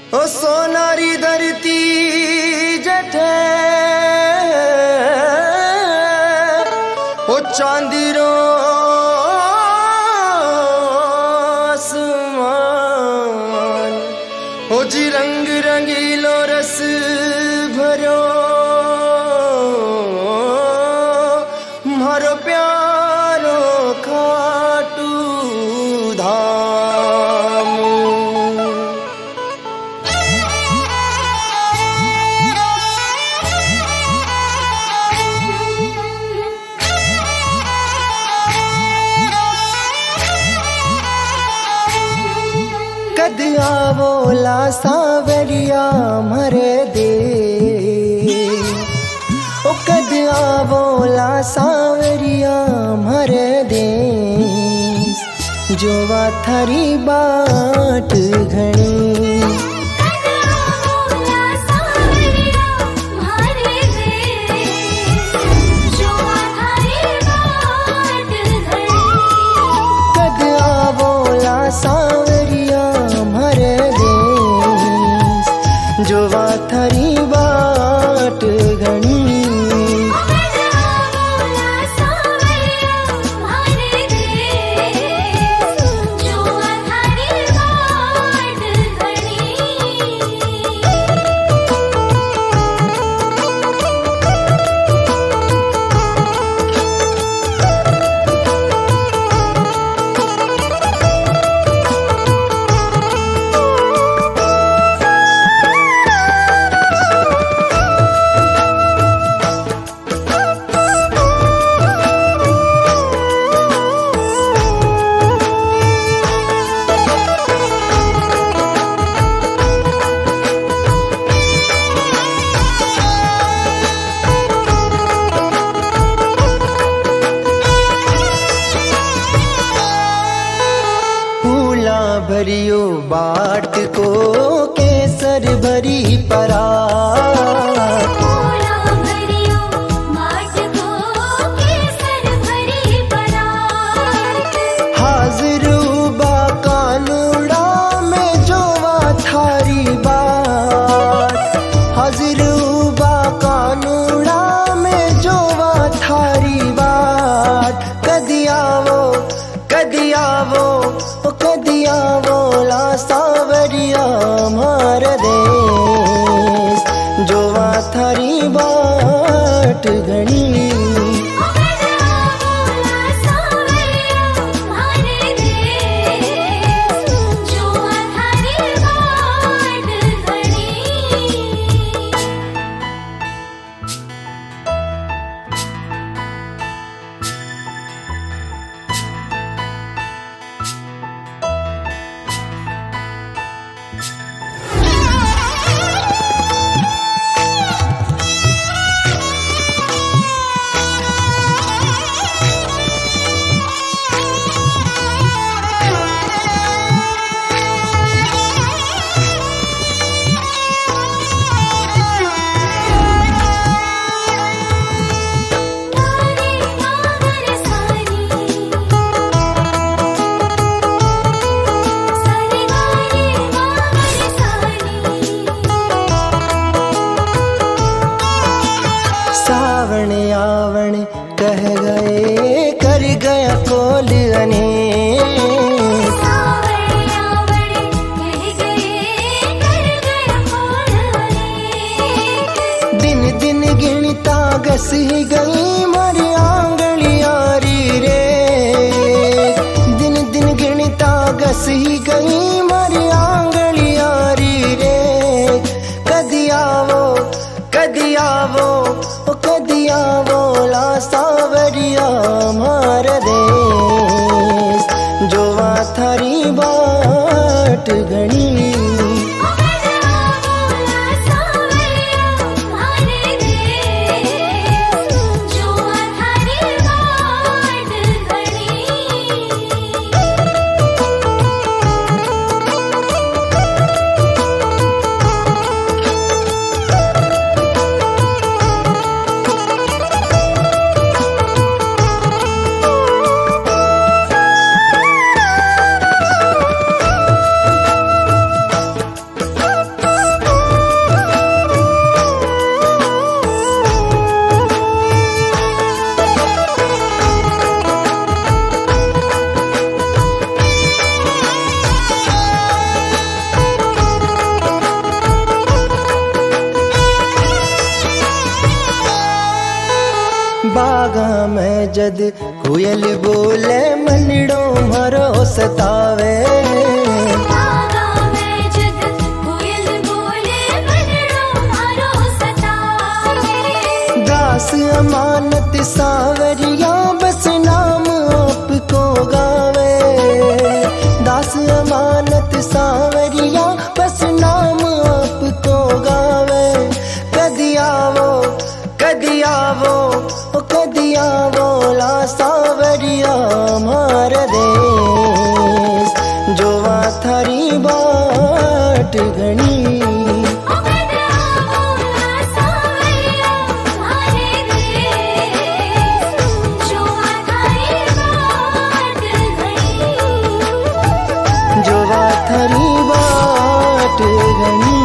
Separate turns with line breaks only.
ओ सोनारी धरती जठे ओ चांदीरो आसमान ओ जी रंग रंगीलो रस भरो मारो प्यारो खाटू धाम। कद आवोला सावरिया मरे दे ओ कद आवोला सावरिया मरे दे जोवा थारी बाट घणी। कद आवोला सावरिया मरे दे जोवा थारी बाट घणी। भरियो बाट को केसर भरी परात हाजिरू बा कानूड़ा में जोवा थारी बात हाजिरू बा कानूड़ा में जोवा थारी बात। कदियावो कदियावो कदियावो ला सावरिया मार देश जोवा थारी बाट घणी। सावण आवण कह गए कर गया कोल अने दिन दिन गिनता गस ही गई मरी आंगलियारी रे दिन दिन गिनता गस ही गई मरी आंगलियारी रे। कदियावो कदियावो कदियावो ला सावरिया मार देश जोवा थारी बाट घणी। जद कोयल बोले मनड़ो मारो सतावे। दास अमानत सावरिया बस नाम आपको गावे। दास अमानत सावरिया बस नाम आपको गावे। कदी आवो ला सावरिया मार देश। जोवा थारी बाट घनी जोवा थारी बाट घनी।